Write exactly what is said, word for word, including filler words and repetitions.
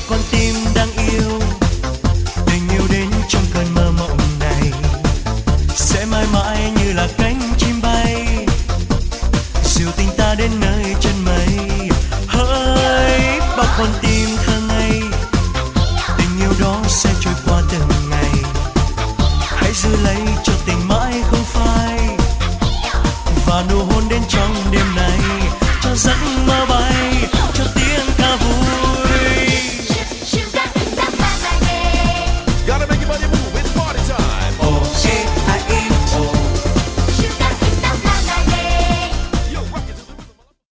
con tim đang yêu, tình yêu đến trong cơn mơ mộng này sẽ mãi mãi như là cánh chim bay dìu tình ta đến nơi chân mây. Hỡi bao con tim thơ ngây, tình yêu đó sẽ trôi qua từng ngày, hãy giữ lấy cho tình mãi không phai và nụ hôn